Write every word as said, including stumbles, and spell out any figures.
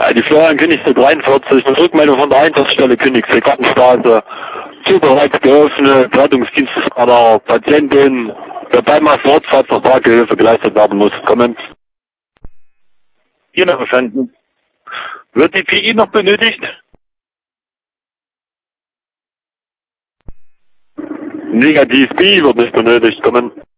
Die Florian Königste dreiundvierzig, eine Rückmeldung von der Einsatzstelle Königste Gartenstraße. Tür bereits geöffnet, Rettungsdienstfahrer, Patientin, der beim Fortfahrt zur Tragehilfe geleistet werden muss. Kommen. Hier noch verstanden. Wird die P I noch benötigt? Negativ B wird nicht benötigt. Kommen.